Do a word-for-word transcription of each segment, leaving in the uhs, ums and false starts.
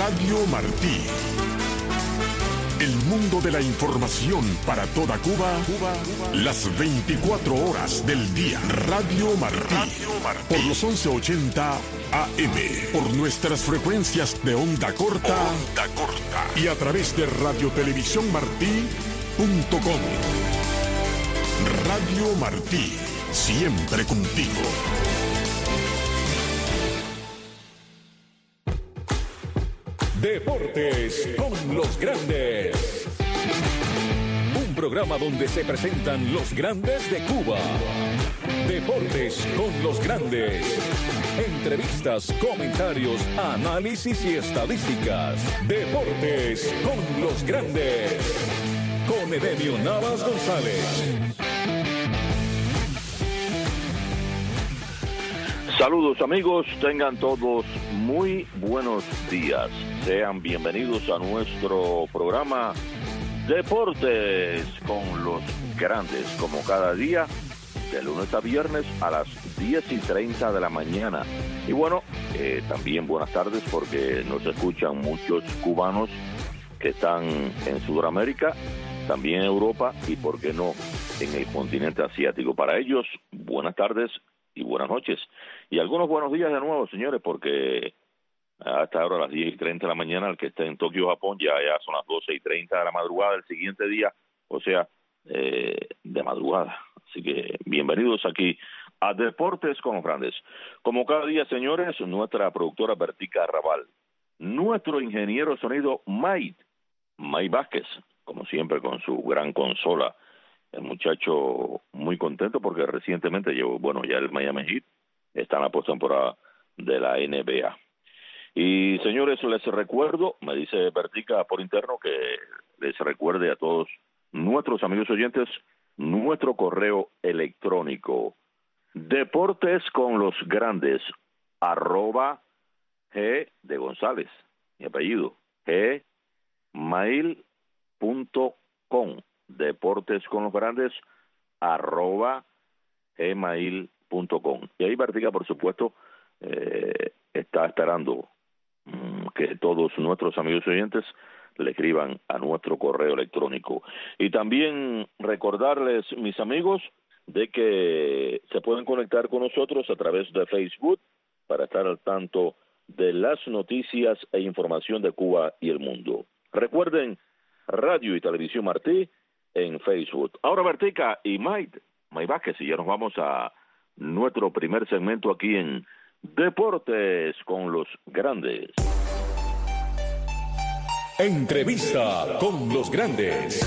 Radio Martí. El mundo de la información para toda Cuba, Cuba, Cuba, las veinticuatro horas del día. Radio Martí. Radio Martí. Por los once ochenta A M. Por nuestras frecuencias de onda corta. Onda corta. Y a través de radiotelevisión martí punto com. Radio Martí. Siempre contigo. Deportes con los grandes. Un programa donde se presentan los grandes de Cuba. Deportes con los grandes. Entrevistas, comentarios, análisis y estadísticas. Deportes con los grandes. Con Edemio Navas González. Saludos amigos, tengan todos muy buenos días. Sean bienvenidos a nuestro programa Deportes con los grandes, como cada día, de lunes a viernes a las diez y treinta de la mañana. Y bueno, eh, también buenas tardes porque nos escuchan muchos cubanos que están en Sudamérica, también en Europa y, por qué no, en el continente asiático. Para ellos, buenas tardes y buenas noches. Y algunos buenos días de nuevo, señores, porque hasta ahora a las diez y treinta de la mañana, el que está en Tokio, Japón, ya, ya son las doce y treinta de la madrugada del siguiente día, o sea, eh, de madrugada. Así que bienvenidos aquí a Deportes con los Grandes. Como cada día, señores, nuestra productora Bertica Arrabal, nuestro ingeniero de sonido Mike, Mike Vázquez, como siempre con su gran consola, el muchacho muy contento porque recientemente llevó, bueno, ya el Miami Heat está en la postemporada de la N B A. Y señores, les recuerdo, me dice Bertica por interno, que les recuerde a todos nuestros amigos oyentes nuestro correo electrónico, deportes con los grandes, arroba G de González, mi apellido, gmail punto com, deportes con los grandes, arroba gmail punto com. Y ahí Bertica, por supuesto, eh, está esperando que todos nuestros amigos oyentes le escriban a nuestro correo electrónico. Y también recordarles, mis amigos, de que se pueden conectar con nosotros a través de Facebook para estar al tanto de las noticias e información de Cuba y el mundo. Recuerden, Radio y Televisión Martí en Facebook. Ahora Bertica y Mike, Mike Vázquez, y ya nos vamos a nuestro primer segmento aquí en Deportes con los grandes. Entrevista con los grandes.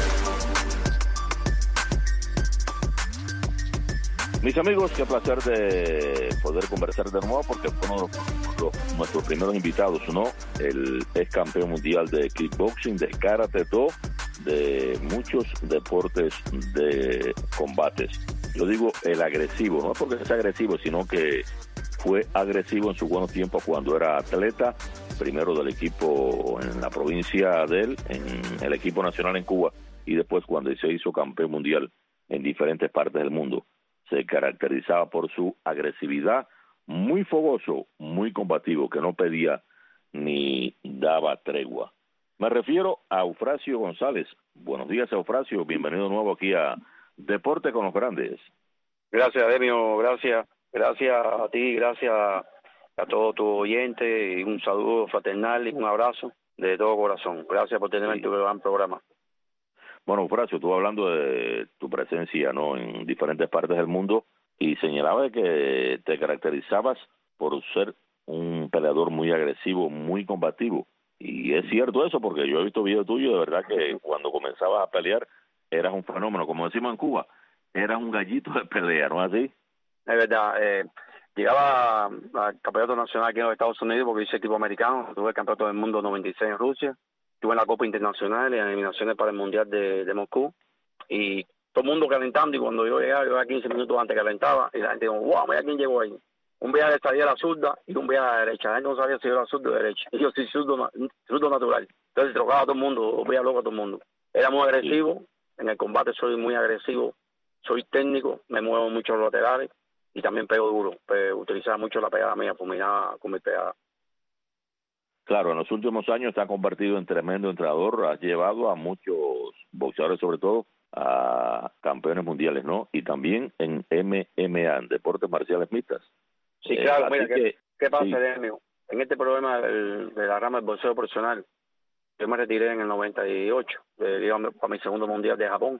Mis amigos, qué placer de poder conversar de nuevo porque fue uno de los, nuestros primeros invitados, ¿no? El ex campeón mundial de kickboxing, de karate do, de muchos deportes de combates. Yo digo el agresivo, no porque sea agresivo, sino que fue agresivo en su buenos tiempos cuando era atleta, primero del equipo en la provincia de él, en el equipo nacional en Cuba, y después cuando se hizo campeón mundial en diferentes partes del mundo. Se caracterizaba por su agresividad, muy fogoso, muy combativo, que no pedía ni daba tregua. Me refiero a Eufrasio González. Buenos días, Eufrasio, bienvenido de nuevo aquí a Deporte con los Grandes. Gracias, Demio, gracias. Gracias a ti, gracias a todo tu oyente, y un saludo fraternal y un abrazo de todo corazón. Gracias por tenerme sí. en tu gran programa. Bueno, Eufrasio, tú hablando de tu presencia, ¿no?, en diferentes partes del mundo, y señalaba que te caracterizabas por ser un peleador muy agresivo, muy combativo. Y es cierto eso, porque yo he visto videos tuyos, de verdad que cuando comenzabas a pelear eras un fenómeno, como decimos en Cuba, eras un gallito de pelea, ¿no es así? Es verdad, eh, llegaba al campeonato nacional aquí en los Estados Unidos porque hice equipo americano, tuve el campeonato del mundo noventa y seis en Rusia, estuve en la Copa Internacional y en eliminaciones para el Mundial de, de Moscú, y todo el mundo calentando, y cuando yo llegaba, yo llegaba quince minutos antes, calentaba, y la gente dijo, wow, mira quién llegó ahí. Un viaje de estadía a la zurda y un viaje a la derecha. La gente no sabía si yo era zurdo o derecha. Y yo soy zurdo, zurdo natural. Entonces trocaba a todo el mundo, veía loco a todo el mundo. Era muy agresivo, sí. En el combate soy muy agresivo, soy técnico, me muevo mucho los laterales y también pego duro. Pero utilizaba mucho la pegada mía, fulminaba con mi pegada. Claro, en los últimos años se ha convertido en tremendo entrenador, ha llevado a muchos boxeadores, sobre todo, a campeones mundiales, ¿no? Y también en M M A, en deportes marciales mixtas. Sí, claro, eh, mira, ¿qué, que, ¿qué pasa, sí. Demio? En este problema del, de la rama del boxeo profesional, yo me retiré en el noventa y ocho, eh, iba para mi segundo mundial de Japón.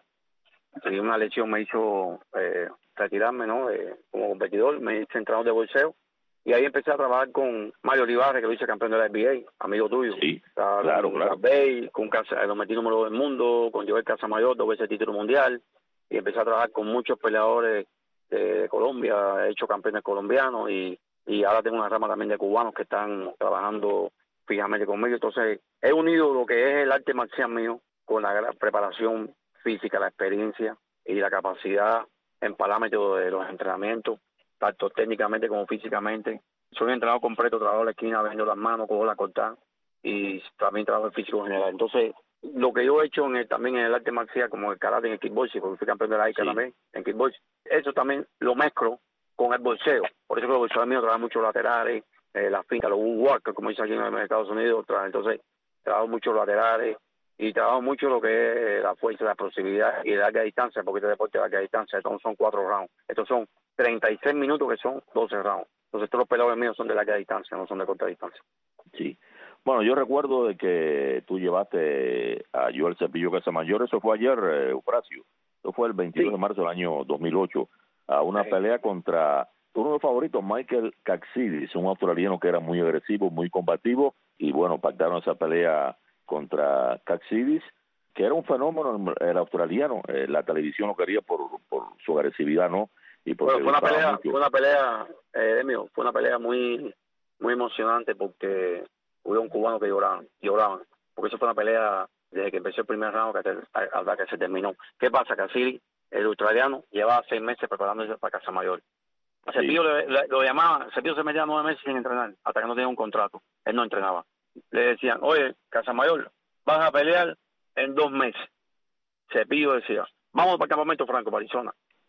Y una lesión me hizo eh, retirarme, ¿no? Eh, como competidor, me hice entrenador de boxeo. Y ahí empecé a trabajar con Mario Olivares, que lo hice campeón de la N B A, amigo tuyo. Sí, Estaba claro, con claro. Bay, con Casa, lo metí número del mundo, con Joel Casamayor, dos veces título mundial. Y empecé a trabajar con muchos peleadores de Colombia, he hecho campeones colombianos y, y ahora tengo una rama también de cubanos que están trabajando fijamente conmigo. Entonces, he unido lo que es el arte marcial mío con la gran preparación física, la experiencia y la capacidad en parámetros de los entrenamientos, tanto técnicamente como físicamente. Soy entrenador completo, trabajo en la esquina, vendo las manos, cojo la cortada y también trabajo en físico general. Entonces, lo que yo he hecho en el, también en el arte marcial, como el karate, en el kickboxing, porque fui campeón de la I C A sí. también, en kickboxing, eso también lo mezclo con el boxeo. Por eso que los boxeadores míos trabajan mucho laterales, eh, las fintas, los woodwalkers, como dice aquí en Estados Unidos, entonces trabajo mucho laterales y trabajo mucho lo que es la fuerza, la explosividad y la larga distancia, porque este deporte de larga distancia, estos son cuatro rounds, estos son treinta y seis minutos que son doce rounds. Entonces todos los peleadores míos son de larga distancia, no son de corta distancia. Sí. Bueno, yo recuerdo de que tú llevaste a Joel Cepillo Casamayor, eso fue ayer, eh, Eufrasio, eso fue el veintidós sí. de marzo del año dos mil ocho, a una sí. pelea contra uno de los favoritos, Michael Caxidis, un australiano que era muy agresivo, muy combativo, y bueno, pactaron esa pelea contra Caxidis, que era un fenómeno el australiano, eh, la televisión lo quería por, por su agresividad, ¿no? Y porque bueno, fue una pelea, mucho. fue una pelea, eh, Demio, fue una pelea muy, muy emocionante porque hubo un cubano que lloraban, lloraban, porque eso fue una pelea desde que empezó el primer round hasta que se terminó. ¿Qué pasa? Caxidis, el australiano, llevaba seis meses preparándose para Casamayor. A Cepillo sí. le, le, lo llamaban, Cepillo se metía nueve meses sin entrenar, hasta que no tenía un contrato, él no entrenaba. Le decían, oye, Casamayor, vas a pelear en dos meses. Cepillo decía, vamos para el campamento Franco, para Arizona.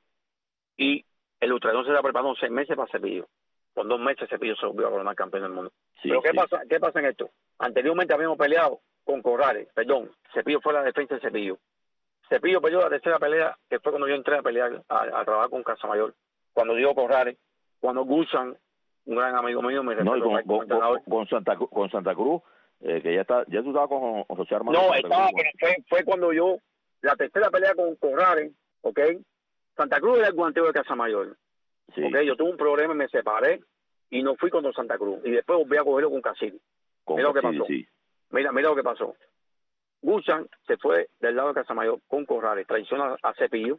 Y el australiano se había preparado seis meses para Cepillo. Con dos meses Cepillo se volvió a coronar campeón del mundo. Sí, Pero ¿qué sí. pasa qué pasa en esto? Anteriormente habíamos peleado con Corrales, perdón, Cepillo fue la defensa de Cepillo. Cepillo peleó la tercera pelea, que fue cuando yo entré a pelear, a, a trabajar con Casamayor. Cuando dio Corrales, cuando Gusan, un gran amigo mío, me no, con, con, con, con Santa con Santa Cruz, eh, que ya está, ya tú estabas con José Armando. No, estaba, pero fue, fue cuando yo, la tercera pelea con Corrales, ¿ok? Santa Cruz era el guanteo de Casamayor. Sí. Ok, yo tuve un problema y me separé y no fui con Don Santa Cruz. Y después volví a cogerlo con Casillas. Mira lo que pasó. Sí. Mira, mira lo que pasó. Gusan se fue del lado de Casamayor con Corrales, traiciona a Cepillo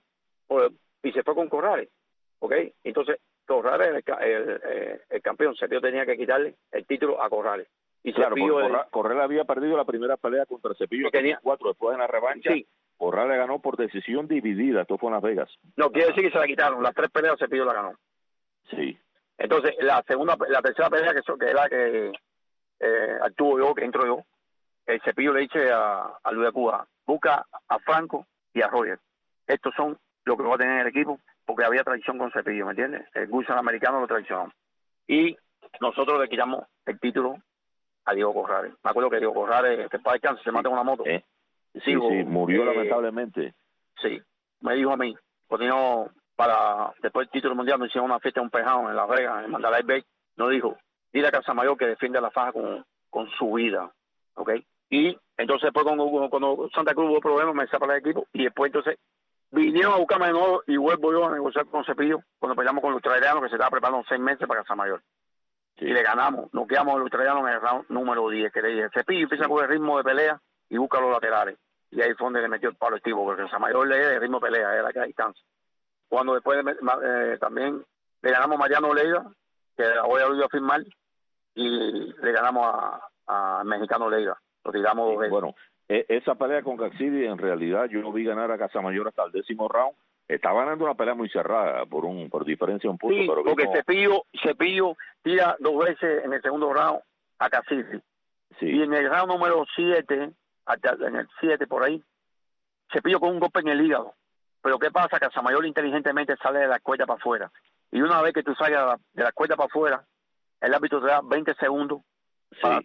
y se fue con Corrales. ¿Ok? Entonces, Corrales, el, el, el, el campeón, Cepillo tenía que quitarle el título a Corrales. Y claro, Cepillo, el, Corrales había perdido la primera pelea contra Cepillo tenía cuatro, después en la revancha. Sí. Corrales ganó por decisión dividida, esto fue en Las Vegas. No, quiere decir que se la quitaron, las tres peleas Cepillo la ganó. Sí. Entonces, la segunda, la tercera pelea que, que era que eh, actuó yo, que entro yo, el Cepillo le dice a, a Luis de Cuba, busca a Franco y a Roger. Estos son lo que va a tener el equipo, porque había traición con Cepillo, ¿me entiendes? El Gusan americano lo traicionó. Y nosotros le quitamos el título a Diego Corrales. Me acuerdo que Diego Corrales, que para descanso, se mata en una moto. ¿Eh? Sí, Digo, sí, murió eh, lamentablemente. Sí, me dijo a mí, porque no, para después del título mundial me hicieron una fiesta en un pejado en Las Vegas, en Mandalay Bay, nos dijo, dile a Casamayor que defiende la faja con, con su vida, ¿ok? Y entonces después cuando, cuando Santa Cruz hubo problemas me separé del equipo y después entonces vinieron a buscarme de nuevo y vuelvo yo a negociar con Cepillo cuando peleamos con el australiano que se estaba preparando seis meses para Casamayor. Sí. Y le ganamos, nos quedamos el australiano en el round número diez, que le dije, Cepillo empieza a coger ritmo de pelea y busca los laterales. Y ahí fue donde le metió el palo activo, porque Casamayor le de ritmo de pelea, era que a distancia. Cuando después de, eh, también le ganamos a Mariano Leiva, que hoy ha volvido a firmar, y le ganamos a, a Mexicano Leiva. Lo tiramos dos veces. Bueno, eh, esa pelea con Caxidis, en realidad yo no vi ganar a Casamayor hasta el décimo round. Estaba ganando una pelea muy cerrada, por un por diferencia de un punto. Sí, pero porque vino... Cepillo, Cepillo tira dos veces en el segundo round a Caxidis. Sí. Y en el round número siete, hasta en el siete por ahí, Cepillo con un golpe en el hígado. Pero ¿qué pasa? Casamayor inteligentemente sale de la cuerda para afuera. Y una vez que tú salgas de la cuerda para afuera, el árbitro te da veinte segundos sí. para tú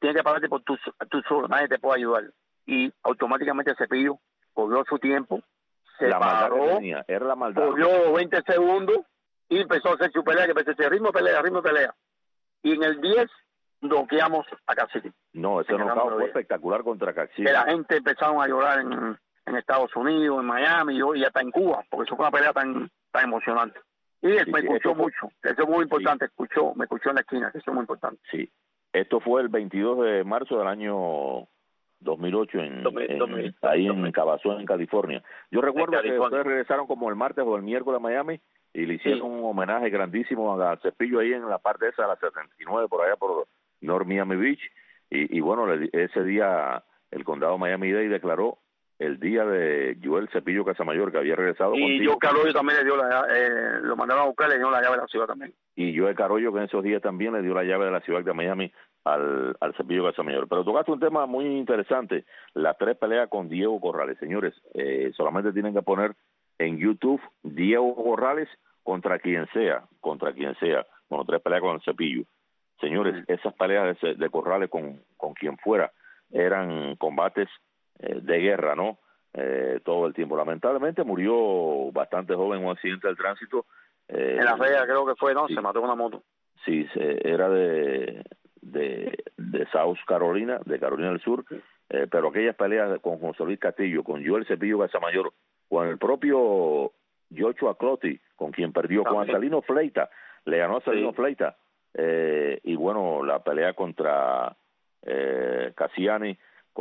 tienes que pararte por tú, tú solo, nadie te puede ayudar. Y automáticamente Cepillo cogió su tiempo, se la paró, tenía, era la maldad. cogió veinte segundos y empezó a hacer su pelea, que empezó a decir ritmo de pelea, ritmo de pelea. Y en el diez noqueamos a Cacique. No, ese knockout fue espectacular contra Cacique. Que la gente empezaron a llorar en, en Estados Unidos, en Miami y hasta en Cuba, porque eso fue una pelea tan, tan emocionante. Y él sí, me sí, escuchó fue, mucho, eso es muy importante, sí. escuchó, me escuchó en la esquina, eso es muy importante. Sí, esto fue el veintidós de marzo del año dos mil ocho, en, dos mil, en, dos mil, ahí dos mil. En Cabazón, en California. Yo recuerdo que ustedes regresaron como el martes o el miércoles a Miami y le hicieron sí. un homenaje grandísimo a Cepillo ahí en la parte esa, de la setenta y nueve, por allá por North Miami Beach, y, y bueno, le, ese día el condado Miami-Dade declaró el día de Joel Cepillo Casamayor, que había regresado y contigo. Y yo Carollo también le dio la eh, lo mandaron a buscar, le dio la llave de la ciudad también. Y Joel Carollo, que en esos días también le dio la llave de la ciudad de Miami al, al Cepillo Casamayor. Pero tocaste un tema muy interesante, las tres peleas con Diego Corrales. Señores, eh, solamente tienen que poner en YouTube Diego Corrales contra quien sea, contra quien sea. Bueno, tres peleas con el Cepillo. Señores, mm. esas peleas de, de Corrales con, con quien fuera eran combates eh, de guerra, ¿no? Eh, todo el tiempo. Lamentablemente murió bastante joven en un accidente del tránsito. Eh, en la Vega creo que fue, ¿no? Sí, se mató con una moto. Sí, se, era de, de de South Carolina, de Carolina del Sur, sí. eh, pero aquellas peleas con José Luis Castillo, con Joel Cepillo Casamayor, con el propio Joshua Clottey, con quien perdió, con Salino Fleita, le ganó a Salino sí. Fleita, eh, y bueno, la pelea contra eh, Cassiani,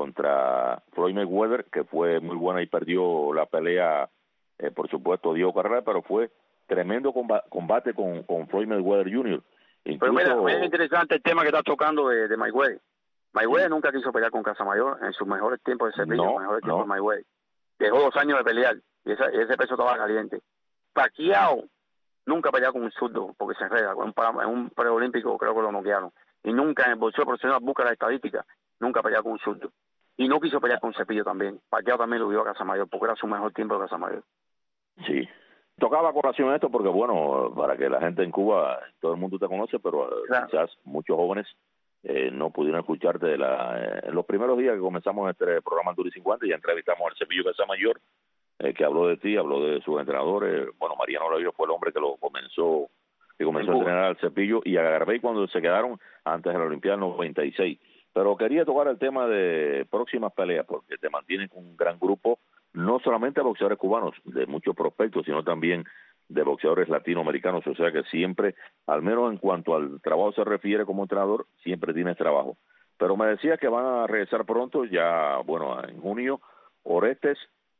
contra Floyd Mayweather, que fue muy buena y perdió la pelea, eh, por supuesto, Diego Corrales, pero fue tremendo combate con, con Floyd Mayweather junior Incluso, pero mira, es interesante el tema que estás tocando de, de Mayweather. Mayweather sí. nunca quiso pelear con Casamayor en sus mejores tiempos de Cepillo, no, mejores tiempos no. de Mayweather. Dejó dos años de pelear y ese, ese peso estaba caliente. Pacquiao nunca peleó con un zurdo porque se enreda. En un preolímpico creo que lo noquearon. Y nunca en el boxeo profesional, busca la estadística, nunca peleó con un zurdo. Y no quiso pelear con Cepillo también. Pacquiao también lo vio a Casamayor porque era su mejor tiempo de Casamayor. Sí. Tocaba colación esto porque, bueno, para que la gente en Cuba, todo el mundo te conoce, pero claro. quizás muchos jóvenes eh, no pudieron escucharte de la, eh, en los primeros días que comenzamos este programa Duro y cincuenta, ya entrevistamos al Cepillo Casamayor, eh, que habló de ti, habló de sus entrenadores. Bueno, Mariano Lavío fue el hombre que lo comenzó, que comenzó a entrenar al Cepillo, y a Garvey cuando se quedaron antes de la Olimpiada noventa y seis. Pero quería tocar el tema de próximas peleas, porque te mantienen con un gran grupo, no solamente de boxeadores cubanos, de muchos prospectos, sino también de boxeadores latinoamericanos, o sea que siempre, al menos en cuanto al trabajo se refiere como entrenador, siempre tienes trabajo. Pero me decía que van a regresar pronto, ya, bueno, en junio, Orestes,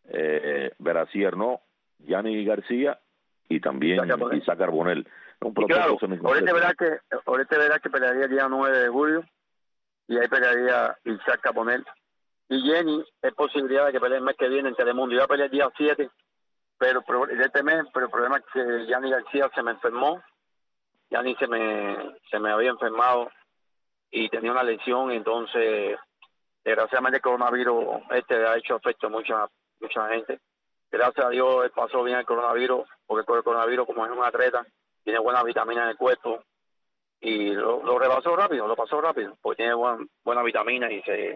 eh, Verací Arnó, Yanni García y también Isaac Carbonell. Un y claro, Orestes verá que, Orestes verá que pelearía el día nueve de julio, y ahí pelearía Isaac Carbonell. Y Jenny, es posibilidad de que pelee el mes que viene en Telemundo. Iba a pelear el día siete, pero de este mes, pero el problema es que Yanni García se me enfermó. Yanni se me, se me había enfermado y tenía una lesión, entonces, desgraciadamente el coronavirus este ha hecho efecto a mucha, mucha gente. Gracias a Dios él pasó bien el coronavirus, porque con el coronavirus, como es un atleta, tiene buenas vitaminas en el cuerpo, y lo, lo rebasó rápido, lo pasó rápido, porque tiene buen, buenas vitaminas y se...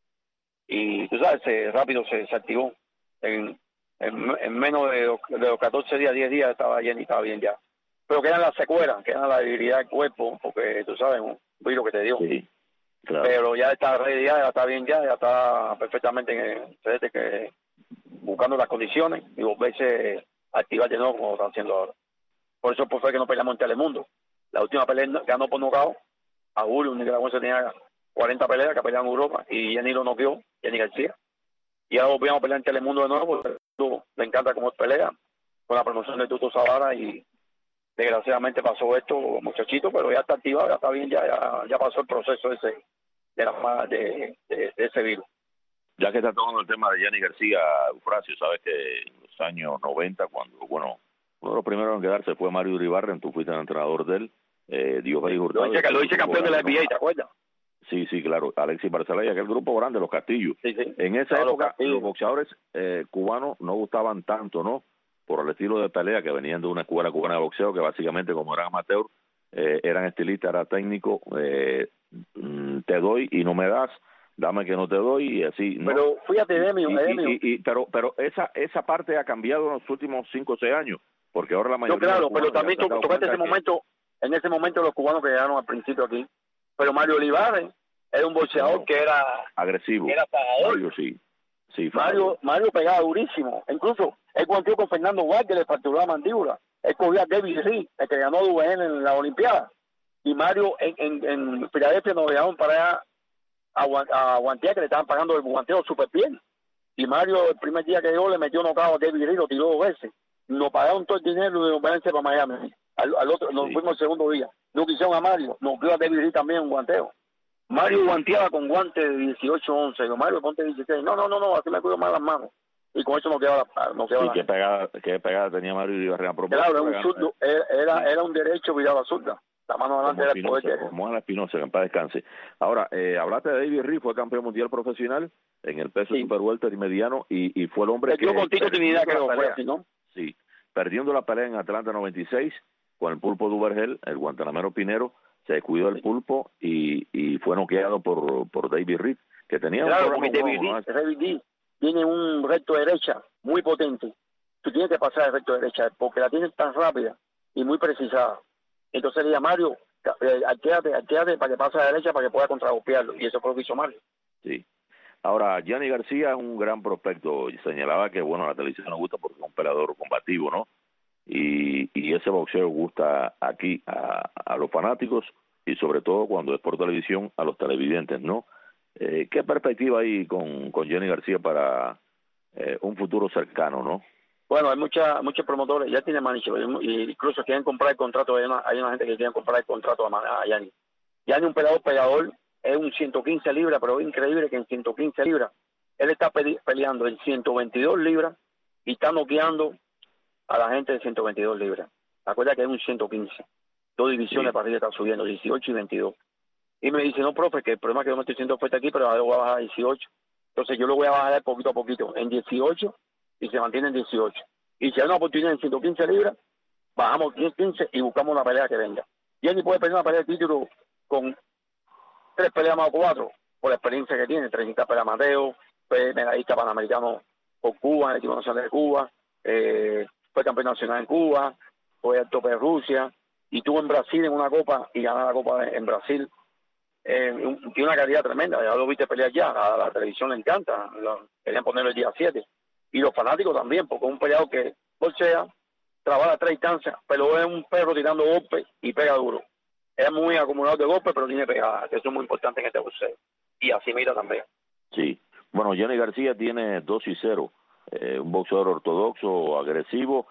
y tú sabes, se, rápido se, se activó. En, en, en menos de los, de los catorce días, diez días estaba bien y estaba bien ya. Pero quedan las secuelas, quedan la debilidad del cuerpo, porque tú sabes, un virus que te dio. Sí, claro. Pero ya está ready, ya, ya está bien ya, ya está perfectamente en el, que, buscando las condiciones y volverse a activar de nuevo como lo están haciendo ahora. Por eso pues, fue que no peleamos en Telemundo. La última pelea ganó por nocaut a Julio, un nicaragüense tenía cuarenta peleas que peleaban en Europa y Jenny lo noqueó, Jenny García. Y ahora volvíamos a pelear en Telemundo de nuevo porque le encanta cómo pelea con la promoción de Tuto Zavara y desgraciadamente pasó esto, muchachito, pero ya está activado, ya está bien, ya ya, ya pasó el proceso ese de, la, de, de, de ese virus. Ya que está tomando el tema de Yanni García, Eufrasio, sabes que en los años noventa, cuando, bueno, uno de los primeros en quedarse fue Mario Uribarren, tú fuiste el entrenador de él, eh, Diogenes Hurtado. Lo hice, lo hice campeón de la N B A, ¿te acuerdas? Sí, sí, claro, Alexis Barcelona y aquel grupo grande, los Castillos. Sí, sí. En esa no, época los, los boxeadores eh, cubanos no gustaban tanto, ¿no? Por el estilo de pelea que venían de una escuela cubana de boxeo que básicamente como eran amateur, eh, eran estilistas, eran técnicos, eh, mm, te doy y no me das, dame que no te doy y así, ¿no? Pero fíjate, Demio, y, Demio. y, y, y, pero pero esa esa parte ha cambiado en los últimos cinco o seis años, porque ahora la mayoría... No, claro, pero también to, tocaste ese que... momento, en ese momento los cubanos que llegaron al principio aquí, pero Mario Olivares era un boxeador no, que era... agresivo. Que era pagador. Mario sí. sí Mario, Mario pegaba durísimo, incluso él guanteó con Fernando Guard, que le fracturó la mandíbula, él cogía a David Reed, el que ganó U V N en la Olimpiada, y Mario en, en, en Filadelfia nos dejaron para allá a, a guantear, que le estaban pagando el guanteo súper bien, y Mario el primer día que llegó le metió nocao a David Reed, lo tiró dos veces, nos pagaron todo el dinero y nos vence para Miami, al, al otro, nos sí. fuimos el segundo día, no quisieron a Mario, nos dio a David Reed también un guanteo. Mario guanteaba con guantes de dieciocho once, yo Mario ponte dieciséis, no, no, no, no, así me cuido más las manos, y con eso no quedaba la... No quedaba sí, qué pegada, qué pegada tenía Mario y Barrera. Claro, era un zurdo, era, era, era un derecho virado a zurda, la mano adelante era el poder. Como Ana Espinosa, que en paz descanse. Ahora, eh, hablaste de David Reed, fue campeón mundial profesional en el peso sí. super welter y mediano, y, y fue el hombre que... Yo con Tito Trinidad creo que fue así, ¿no? Sí, perdiendo la pelea en Atlanta noventa y seis, con el Pulpo Duvergel, el guantanamero Pinero, se descuidó el Pulpo y, y fue noqueado por, por David Reed, que tenía claro, un porque David Reed, David Reed tiene un recto derecha muy potente. Tú tienes que pasar el recto derecha porque la tienes tan rápida y muy precisada. Entonces le dije a Mario, eh, arquéate, arquéate para que pase a la derecha para que pueda contragolpearlo, y eso fue lo que hizo Mario. Sí. Ahora, Gianni García es un gran prospecto y señalaba que, bueno, la televisión nos gusta porque es un peleador combativo, ¿no? Y, y ese boxeo gusta aquí a, a los fanáticos y sobre todo cuando es por televisión a los televidentes, ¿no? Eh, ¿Qué perspectiva hay con, con Gianni García para eh, un futuro cercano, no? Bueno, hay mucha, muchos promotores, ya tiene Manicho, y incluso quieren comprar el contrato, hay una, hay una gente que quiere comprar el contrato a, a Gianni. Gianni, un peleador pegador, es un ciento quince libras, pero es increíble que en ciento quince libras, él está pe peleando en ciento veintidós libras y está noqueando a la gente de ciento veintidós libras. Acuérdate que es un ciento quince. Dos divisiones sí. para arriba están subiendo, dieciocho y veintidós. Y me dice, no, profe, que el problema es que yo me estoy haciendo fuerte aquí, pero ahora lo voy a bajar a dieciocho. Entonces yo lo voy a bajar poquito a poquito, en dieciocho, y se mantiene en dieciocho. Y si hay una oportunidad en ciento quince libras, bajamos quince y buscamos una pelea que venga. Y él puede pelear una pelea de título con tres peleas más o cuatro, por la experiencia que tiene, trescientas peleas Mateo, medallista panamericano por Cuba, el equipo nacional de Cuba, eh, fue campeón nacional en Cuba, fue al tope de Rusia, y estuvo en Brasil en una copa y ganó la copa en Brasil. Eh, un, tiene una calidad tremenda, ya lo viste pelear ya, a la televisión le encanta, lo, querían ponerlo el día siete, y los fanáticos también, porque es un peleador que bolsea, trabaja a tres distancias, pero es un perro tirando golpes y pega duro. Es muy acumulador de golpes, pero tiene pegada, que eso es muy importante en este boxeo, y así mira también. Sí, bueno, Gianni García tiene dos y cero, eh, un boxeador ortodoxo, agresivo,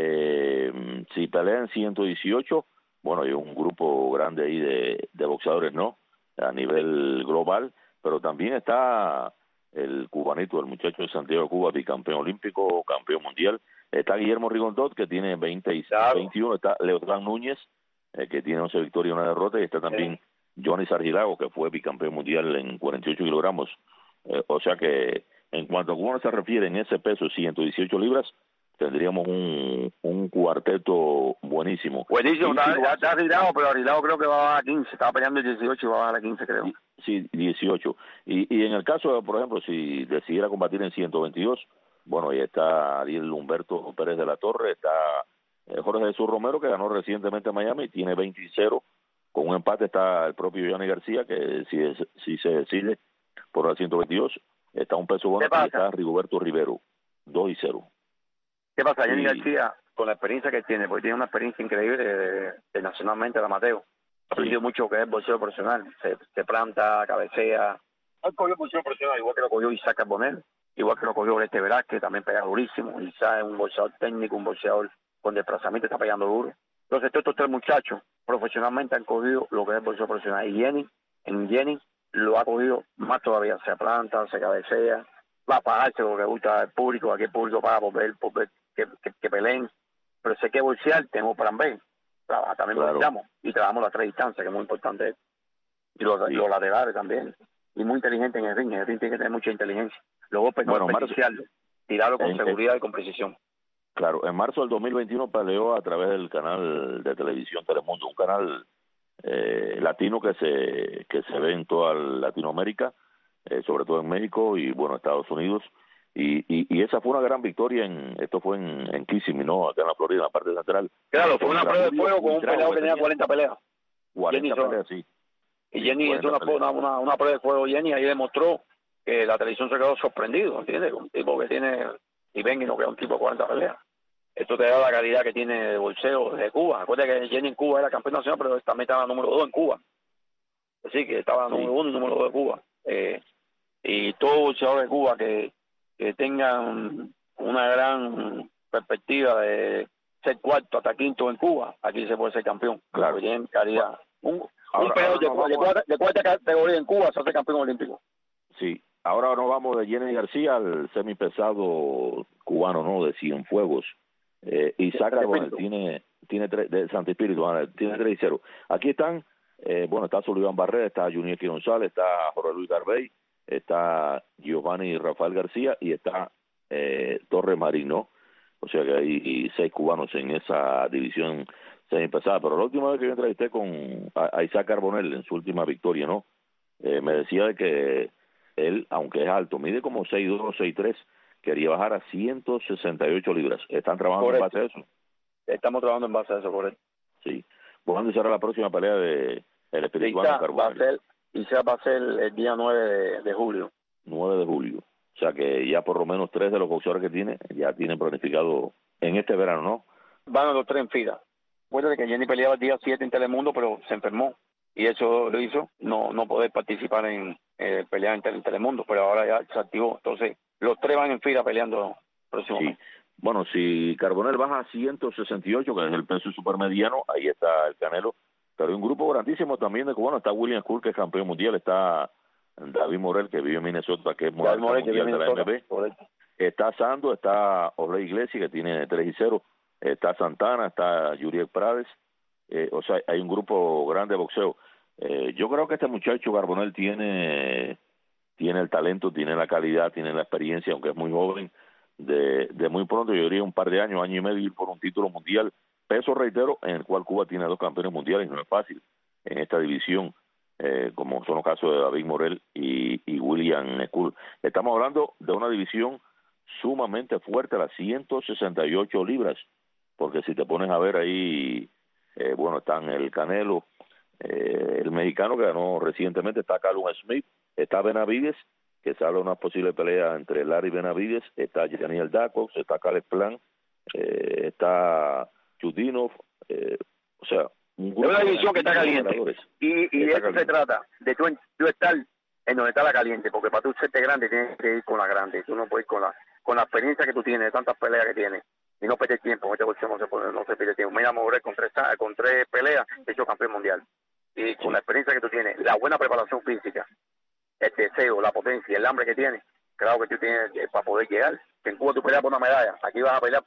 eh, si pelea en ciento dieciocho, bueno, hay un grupo grande ahí de, de boxeadores, ¿no?, a nivel global, pero también está el cubanito, el muchacho de Santiago de Cuba, bicampeón olímpico, campeón mundial, está Guillermo Rigondot, que tiene veinte y claro. veintiuno, está Leotrán Núñez, eh, que tiene once victorias y una derrota, y está también sí. Johnny Sargilago, que fue bicampeón mundial en cuarenta y ocho kilogramos, eh, o sea que en cuanto a cubano se refiere, en ese peso, ciento dieciocho libras, tendríamos un, un cuarteto buenísimo. Buenísimo, está, está, está arreglado, pero arreglado creo que va a bajar a quince, estaba peleando el dieciocho y va a bajar a quince, creo. Sí, dieciocho. Y, y en el caso, por ejemplo, si decidiera combatir en ciento veintidós, bueno, ahí está Ariel Humberto Pérez de la Torre, está eh, Jorge Jesús Romero, que ganó recientemente en Miami, y tiene veinte y cero. Con un empate está el propio Gianni García, que si, es, si se decide por la ciento veintidós, está un peso bueno, y está Rigoberto Rivero, dos y cero. ¿Qué pasa? Gianni García, con la experiencia que tiene, porque tiene una experiencia increíble de, de nacionalmente de Mateo, ha aprendido sí. mucho que es boxeo profesional, se, se planta, cabecea. Ha cogido boxeo profesional, igual que lo cogió Isaac Carbonell, igual que lo cogió Oreste Velázquez, que también pega durísimo. Isaac es un boxeador técnico, un boxeador con desplazamiento, está pegando duro. Entonces, todos estos tres muchachos profesionalmente han cogido lo que es boxeo profesional. Y Gianni, en Gianni, lo ha cogido más todavía, se planta, se cabecea, va a pagarse lo que gusta al público, aquí el público paga por ver, por ver que, que, que peleen, pero sé que bolsear, tenemos plan B, también claro. bolseamos y trabajamos las tres distancias, que es muy importante, y los, sí. los laterales también, y muy inteligente en el ring, en el ring tiene que tener mucha inteligencia, los golpes no bueno, desperdiciarlo, tirarlo con en, seguridad en, y con precisión. Claro, en marzo del dos mil veintiuno peleó a través del canal de televisión Telemundo, un canal eh, latino que se que se ve en toda Latinoamérica, eh, sobre todo en México y bueno, Estados Unidos. Y, y, y esa fue una gran victoria, en esto fue en, en Kissimmee, ¿no? Acá en la Florida, en la parte central. Claro, fue una prueba de fuego con un peleador que tenía cuarenta peleas. cuarenta peleas, sí. Y Jenny hizo una, una, una, una prueba de fuego, Jenny, ahí demostró que la televisión se quedó sorprendido, ¿entiendes? Un tipo que tiene, y ven y no queda un tipo de cuarenta peleas. Esto te da la calidad que tiene de bolseo de Cuba. Acuérdate que Jenny en Cuba era campeón nacional, pero también estaba número dos en Cuba. Así que estaba sí. número uno y número dos de Cuba. Eh, y todo bolseador de Cuba que que tengan una gran perspectiva de ser cuarto hasta quinto en Cuba, aquí se puede ser campeón. Claro. Tienen calidad. Un, un peleador de, de, cuarta, de cuarta categoría en Cuba se hace campeón olímpico. Sí, ahora nos vamos de Jenny García al semipesado cubano, ¿no? De Cienfuegos. Eh, Isaac Carbonell tiene, tiene tres, de Santo Espíritu, tiene tres y cero. Aquí están, eh, bueno, está Sullivan Barrera, está Junior González, está Jorge Luis Garbey, está Giovanni Rafael García y está eh, Torres Marín, ¿no? O sea que hay seis cubanos en esa división semipesada. Pero la última vez que yo entrevisté con a, a Isaac Carbonell en su última victoria, ¿no? Eh, me decía de que él, aunque es alto, mide como seis dos, seis tres, quería bajar a ciento sesenta y ocho libras. ¿Están trabajando correcto. En base a eso? Estamos trabajando en base a eso, correcto. Sí. ¿Cuándo será la próxima pelea de el espiritual Carbonell? Quizás va a ser el día nueve de, de julio. nueve de julio. O sea que ya por lo menos tres de los boxeadores que tiene, ya tienen planificado en este verano, ¿no? Van a los tres en fila. Acuérdate que Jenny peleaba el día siete en Telemundo, pero se enfermó. Y eso lo hizo no no poder participar en eh, pelear en, en Telemundo, pero ahora ya se activó. Entonces, los tres van en fila peleando próximamente. Sí. Bueno, si Carbonell baja a ciento sesenta y ocho, que es el peso supermediano, ahí está el Canelo. Pero hay un grupo grandísimo también de cubanos. Está William Skull, que es campeón mundial. Está David Morel, que vive en Minnesota, que es mundial de la M B. Está Sando, está Orley Iglesias, que tiene tres y cero. Está Santana, está Yuriel Prades. Eh, o sea, hay un grupo grande de boxeo. Eh, yo creo que este muchacho Carbonell tiene, tiene el talento, tiene la calidad, tiene la experiencia, aunque es muy joven. De, de muy pronto, yo diría un par de años, año y medio, ir por un título mundial. Peso, reitero, en el cual Cuba tiene dos campeones mundiales, no es fácil en esta división, eh, como son los casos de David Morel y, y William Skull. Estamos hablando de una división sumamente fuerte, a las ciento sesenta y ocho libras, porque si te pones a ver ahí, eh, bueno, están el Canelo, eh, el mexicano que ganó recientemente, está Callum Smith, está Benavides, que se habla de una posible pelea entre Larry Benavides, está Daniel Dacox, está Caleb Plant, eh, está Chudinov, eh, o sea, un grupo es una división que está caliente y, y de eso se trata, de tú, tú estar en donde está la caliente, porque para tú serte grande tienes que ir con la grande, tú no puedes ir con la con la experiencia que tú tienes, de tantas peleas que tienes, y no perder tiempo. En esta cuestión no se puede, no se pierde tiempo. Mira, Morel con tres con tres peleas hecho campeón mundial, y con la experiencia que tú tienes, la buena preparación física, el deseo, la potencia, el hambre que tienes, claro que tú tienes eh, para poder llegar. Que en Cuba tú peleas por una medalla, aquí vas a pelear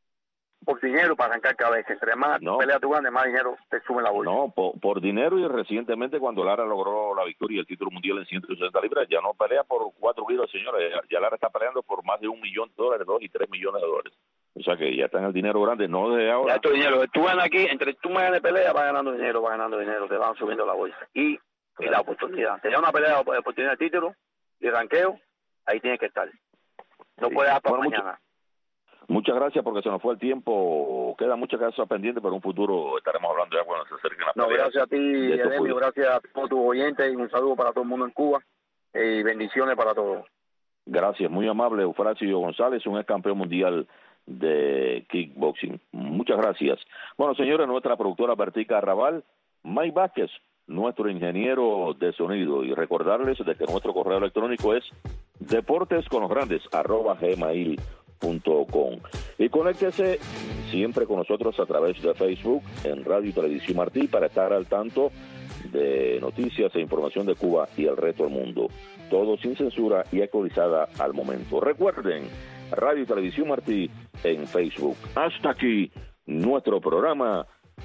por dinero para arrancar cabeza. Entre más no. peleas tú ganes, más dinero te suben la bolsa. No, por, por dinero, y recientemente cuando Lara logró la victoria y el título mundial en ciento sesenta libras, ya no pelea por cuatro libras, señores. Ya, ya Lara está peleando por más de un millón de dólares, dos y tres millones de dólares. O sea que ya está en el dinero grande, no de ahora. Ya tu dinero, tú ganas aquí, entre tú me ganas pelea, vas ganando dinero, vas ganando dinero, te van subiendo la bolsa. Y, claro. y la oportunidad. Te da una pelea de oportunidad de título y ranqueo, ahí tienes que estar. No sí. puedes dar para bueno, mañana. Mucho. Muchas gracias porque se nos fue el tiempo. Queda muchas cosas pendientes, pero en un futuro estaremos hablando ya cuando se acerquen las No, gracias a ti, Edemio, gracias a todos tus oyentes y un saludo para todo el mundo en Cuba y bendiciones para todos. Gracias, muy amable Eufrasio González, un ex campeón mundial de kickboxing. Muchas gracias. Bueno, señores, nuestra productora Bertica Arrabal, Mike Vázquez, nuestro ingeniero de sonido, y recordarles de que nuestro correo electrónico es deportesconlosgrandes arroba gmail punto com. Y conéctese siempre con nosotros a través de Facebook en Radio y Televisión Martí para estar al tanto de noticias e información de Cuba y el resto del mundo. Todo sin censura y actualizada al momento. Recuerden, Radio y Televisión Martí en Facebook. Hasta aquí nuestro programa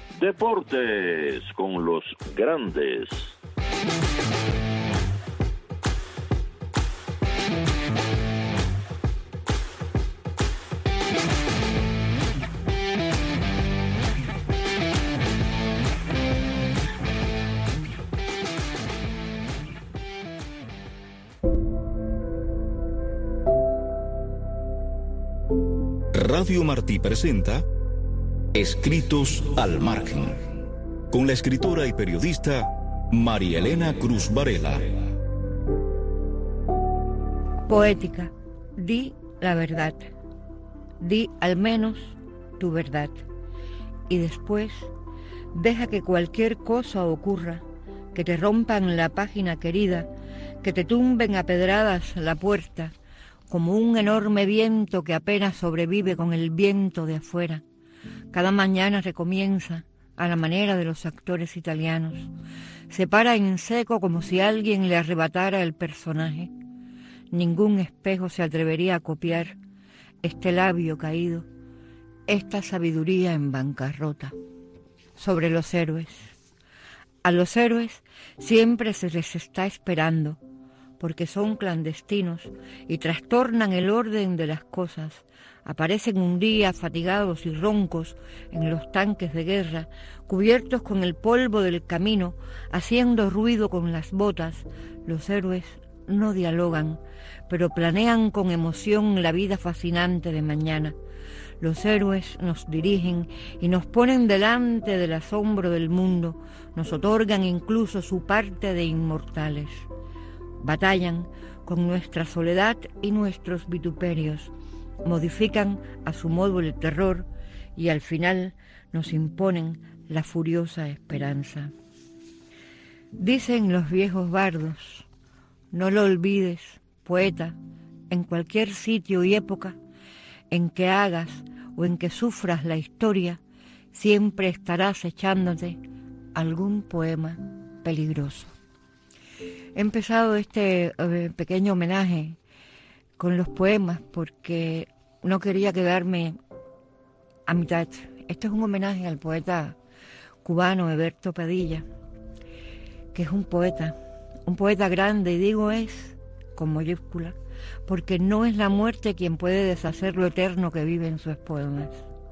Deportes con los Grandes. Radio Martí presenta Escritos al Margen, con la escritora y periodista María Elena Cruz Varela. Poética, di la verdad, di al menos tu verdad, y después deja que cualquier cosa ocurra, que te rompan la página querida, que te tumben a pedradas la puerta, como un enorme viento que apenas sobrevive con el viento de afuera. Cada mañana recomienza a la manera de los actores italianos. Se para en seco como si alguien le arrebatara el personaje. Ningún espejo se atrevería a copiar este labio caído, esta sabiduría en bancarrota. Sobre los héroes. A los héroes siempre se les está esperando, porque son clandestinos y trastornan el orden de las cosas. Aparecen un día fatigados y roncos en los tanques de guerra, cubiertos con el polvo del camino, haciendo ruido con las botas. Los héroes no dialogan, pero planean con emoción la vida fascinante de mañana. Los héroes nos dirigen y nos ponen delante del asombro del mundo, nos otorgan incluso su parte de inmortales. Batallan con nuestra soledad y nuestros vituperios, modifican a su modo el terror y al final nos imponen la furiosa esperanza. Dicen los viejos bardos, no lo olvides, poeta, en cualquier sitio y época en que hagas o en que sufras la historia, siempre estarás echándote algún poema peligroso. He empezado este eh, pequeño homenaje con los poemas porque no quería quedarme a mitad. Este es un homenaje al poeta cubano Eberto Padilla, que es un poeta, un poeta grande, y digo es con mayúscula, porque no es la muerte quien puede deshacer lo eterno que vive en sus poemas.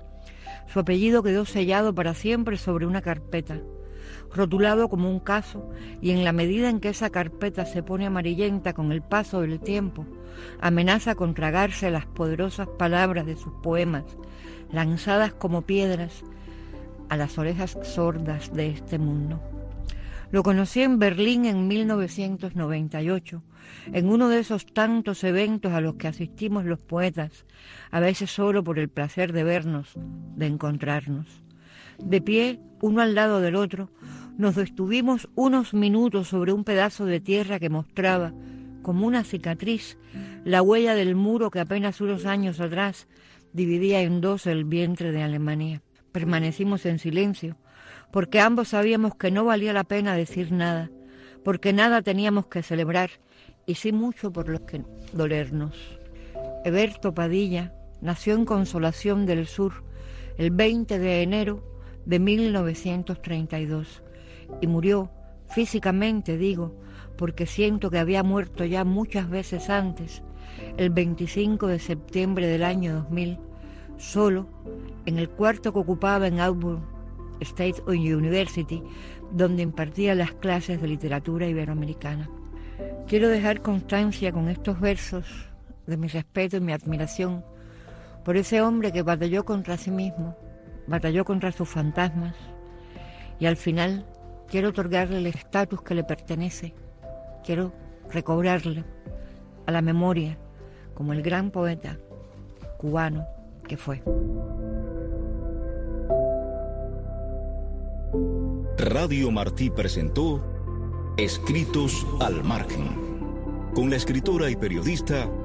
Su apellido quedó sellado para siempre sobre una carpeta, rotulado como un caso, y en la medida en que esa carpeta se pone amarillenta con el paso del tiempo, amenaza con tragarse las poderosas palabras de sus poemas, lanzadas como piedras a las orejas sordas de este mundo. Lo conocí en Berlín en mil novecientos noventa y ocho, en uno de esos tantos eventos a los que asistimos los poetas, a veces solo por el placer de vernos, de encontrarnos. De pie, uno al lado del otro, nos detuvimos unos minutos sobre un pedazo de tierra que mostraba, como una cicatriz, la huella del muro que apenas unos años atrás dividía en dos el vientre de Alemania. Permanecimos en silencio, porque ambos sabíamos que no valía la pena decir nada, porque nada teníamos que celebrar, y sí mucho por lo que dolernos. Eberto Padilla nació en Consolación del Sur el veinte de enero de mil novecientos treinta y dos y murió, físicamente digo, porque siento que había muerto ya muchas veces antes, el veinticinco de septiembre del año dos mil, solo, en el cuarto que ocupaba en Auburn State University, donde impartía las clases de literatura iberoamericana. Quiero dejar constancia con estos versos de mi respeto y mi admiración por ese hombre que batalló contra sí mismo, batalló contra sus fantasmas, y al final quiero otorgarle el estatus que le pertenece, quiero recobrarle a la memoria como el gran poeta cubano que fue. Radio Martí presentó Escritos al Margen, con la escritora y periodista